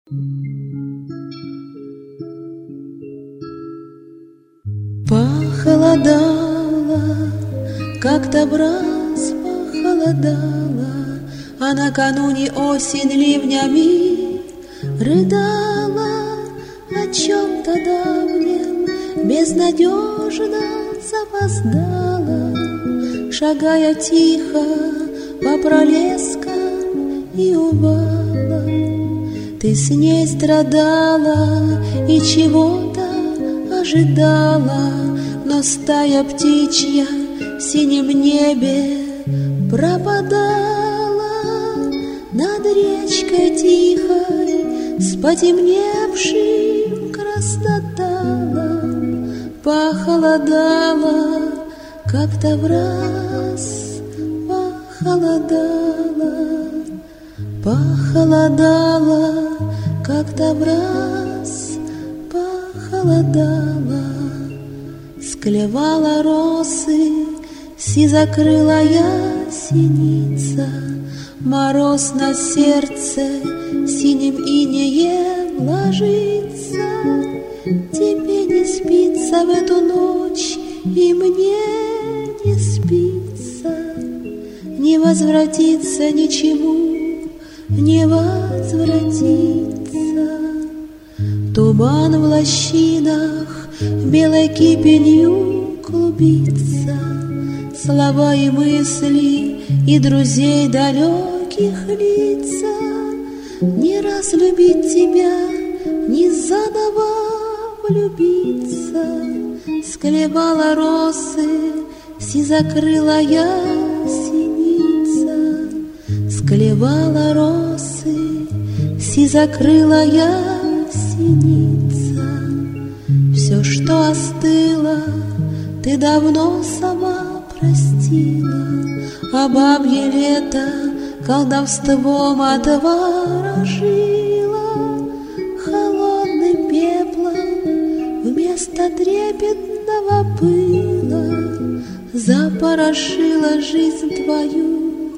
Похолодало, как-то враз похолодало, а накануне осень ливнями рыдала о чем-то давнем, безнадежно запоздала, шагая тихо по пролескам и увала. Ты с ней страдала и чего-то ожидала, но стая птичья в синем небе пропадала. Над речкой тихой с потемневшим красноталом похолодало, как-то враз похолодало, похолодало, как-то враз похолодало. Склевала росы сизокрылая синица, мороз на сердце синим инеем ложится. Тебе не спится в эту ночь, и мне не спится. Не возвратится ничему, не возвратится. Туман в лощинах белой кипенью клубится, слова и мысли и друзей далеких лица. Не раз любить тебя, не заново влюбиться. Склевала росы сизокрылая синица, склевала росы сизокрылая синица. Все, что остыло, ты давно сама простила, а бабье лето колдовством отворожила. Холодным пеплом вместо трепетного пыла запорошила жизнь твою,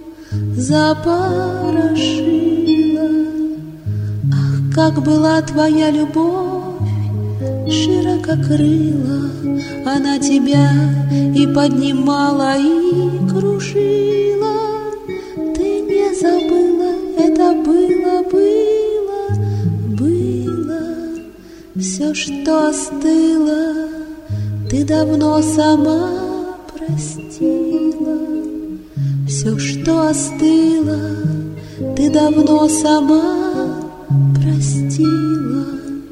запорошила. Ах, как была твоя любовь ширококрыла, она тебя и поднимала, и кружила. Ты не забыла, это было, было, было. Все, что остыло, ты давно сама простила. Все, что остыло, ты давно сама простила.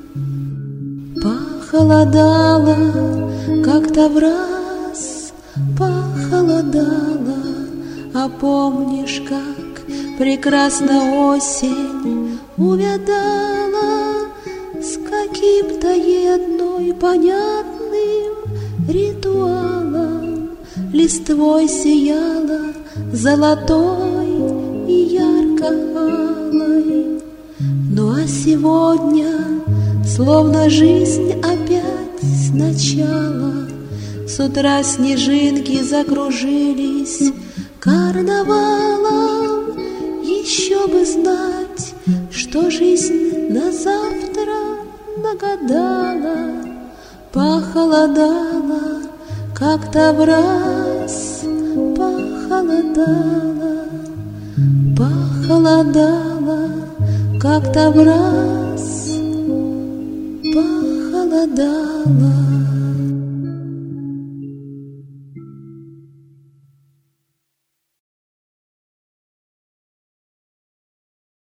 Похолодало, как-то враз похолодало, а помнишь, как прекрасно осень увядала, с каким-то ей одной понятным ритуалом листвой сияла золотой и ярко-алой. Ну а сегодня словно жизнь опять сначала, с утра снежинки закружились карнавалом. Еще бы знать, что жизнь на завтра нагадала. Похолодало, как-то враз похолодало, похолодало, как-то враз похолодало.